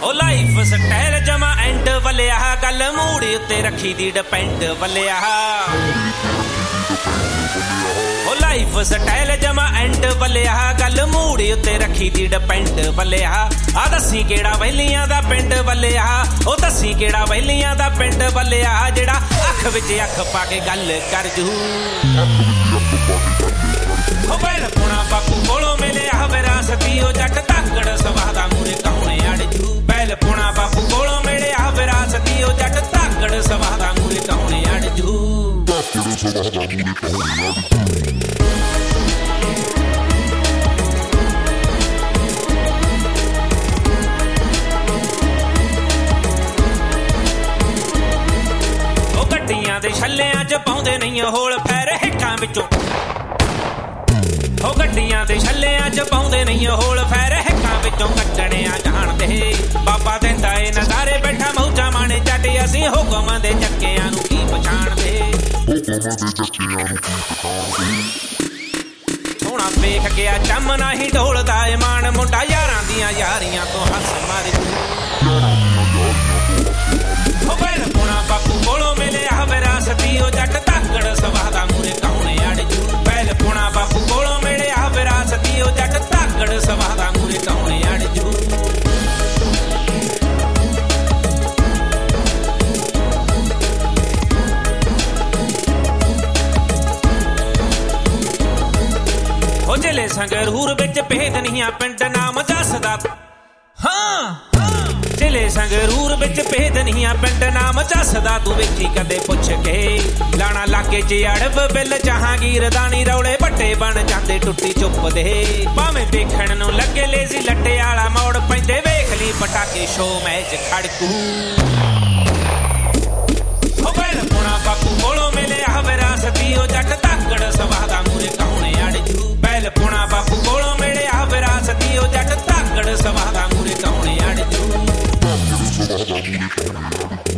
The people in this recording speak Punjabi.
ਉਹ ਲਾਈਫ ਸਟਾਈਲ ਜਮਾ ਐਂਡ ਵੱਲਿਆ ਗੱਲ ਮੂੜੀ ਉੱਤੇ ਰੱਖੀ ਦੀ ਡਿਪੈਂਡ ਵੱਲਿਆ ਉਹ ਲਾਈਫ ਸਟਾਈਲ ਜਮਾ ਐਂਡ ਵੱਲਿਆ ਗੱਲ ਮੂੜੀ ਉੱਤੇ ਰੱਖੀ ਦੀ ਡਿਪੈਂਡ ਵੱਲਿਆ ਆ ਦੱਸੀ ਕਿਹੜਾ ਵੈਲੀਆਂ ਦਾ ਪਿੰਡ ਵੱਲਿਆ ਉਹ ਦੱਸੀ ਕਿਹੜਾ ਵੈਲੀਆਂ ਦਾ ਪਿੰਡ ਵੱਲਿਆ ਜਿਹੜਾ ਅੱਖ ਵਿੱਚ ਅੱਖ ਪਾ ਕੇ ਗੱਲ ਕਰ ਜੂ ਉਹ ਬੈਲ ਪੁਣਾ ਬਾਪੂ ਕੋਲੋਂ ਮਿਲਿਆ ਵਿਰਾਸਤੀ ਉਹ ਜੱਟ ਧਾਕੜ ਸਵਾਹ ਦਾ ਮੂਰੇ ਕੌਣੇ ਅੜ ਜੂ ਬੈਲ ਪੁਣਾ ਬਾਪੂ ਕੋਲੋਂ ਮਿਲਿਆ ਵਿਰਾਸਤੀ ਉਹ ਜੱਟ ਧਾਕੜ ਸਵਾਹ ਦਾ ਮੂਰੇ ਕੌਣੇ ਅੜ ਜੂ ਉਹ ਗੱਡੀਆਂ ਦੇ ਛੱਲਿਆਂ 'ਚ ਪਾਉਂਦੇ ਨਹੀਂ ਹੋਲ ਫੈਰ ਹਿੱਕਾਂ ਵਿੱਚੋਂ ਉਹ ਗੱਡੀਆਂ ਦੇ ਛੱਲਿਆਂ 'ਚ ਪਾਉਂਦੇ ਨਹੀਂ ਹੋਲ ਫੈਰ ਹਿੱਕਾਂ ਵਿੱਚੋਂ ਕੱਢਣਿਆ ਜਾਣਦੇ ਬਾਬਾ ਦਿੰਦਾ ਏ ਨਜ਼ਾਰੇ ਬੈਠਾ ਮੌਜਾਂ ਮਾਣੇ ਚੱਟ ਅਸੀਂ ਹੁਕਮਾਂ ਦੇ ਚੱਕਿਆਂ ਨੂੰ ਕੀ ਪਛਾਣਦੇ ਸੋਹਣਾ ਵੇਖ ਗਿਆ ਚੰਮ ਨਹੀਂ ਢੋਲਦਾ ਏ ਮਾਣ ਮੁੰਡਾ ਯਾਰਾਂ ਦੀਆਂ ਯਾਰੀਆਂ ਤੋਂ ਹੱਸ ਮਾਰੇ ਉਹ ਬੈਲ ਪੁਣਾ ਬਾਪੂ ਕੋਲੋਂ ਮਿਲਿਆ ਵਿਰਾਸਤੀ ਉਹ ਜੱਟ ਧਾਕੜ ਸਵਾਹ ਦਾ ਮੂਰੇ ਕੌਣੇ ਅੜ ਜੂ ਬੈਲ ਪੁਣਾ ਬਾਪੂ ਕੋਲੋਂ ਮਿਲਿਆ ਵਿਰਾਸਤੀ ਉਹ ਜੱਟ ਧਾਕੜ ਸਵਾਹ ਦਾ ਮੂਰੇ ਕੌਣੇ ਅੜ ਜੂ ਉਹ ਜ਼ਿਲ੍ਹੇ ਸੰਗਰੂਰ ਵਿੱਚ ਭੇਦ ਨਹੀਂ ਆ ਪਿੰਡ ਨਾਮ ਦੱਸਦਾ ਹਾਂ ਜ਼ਿਲ੍ਹੇ ਸੰਗਰੂਰ ਵਿੱਚ ਭੇਦ ਨਹੀਂ ਆ ਪਿੰਡ ਨਾਮ ਦੱਸਦਾ ਤੂੰ ਵੇਖੀ ਕਦੇ ਪੁੱਛ ਕੇ ਲਾਣਾ ਲਾਗੇ 'ਚ ਅੜਬ ਬਿੱਲ ਜਹਾਂਗੀਰ ਦਾਣੀ ਰੌਲੇ ਵੱਟੇ ਬਣ ਜਾਂਦੇ ਟੁੱਟੀ ਚੁੱਪ ਦੇ ਭਾਵੇਂ ਦੇਖਣ ਨੂੰ ਲੱਗੇ ਲੇਜ਼ੀ ਲੱਟੇ ਵਾਲਾ ਮੋੜ ਪੈਂਦੇ ਵੇਖ ਲਈ ਪਟਾਕੇ ਸ਼ੋ ਮੈਚ ਖੜਕੂ ਉਹ ਬੈਲ ਪੁਣਾ ਬਾਪੂ ਕੋਲੋਂ ਮਿਲਿਆ ਵਿਰਾਸਤੀ ਉਹ ਜੱਟ ਧਾਕੜ ਸਵਾਹ ਦਾ ਮੂਰੇ ਕੌਣੇ ਅੜ ਜੂ ਬੈਲ ਪੁਣਾ ਬਾਪੂ ਕੋਲੋਂ ਮਿਲਿਆ ਵਿਰਾਸਤੀ ਉਹ ਜੱਟ ਧਾਕੜ ਸਵਾਹ ਦਾ ਮੂਰੇ ਕੌਣੇ ਅੜ ਜੂ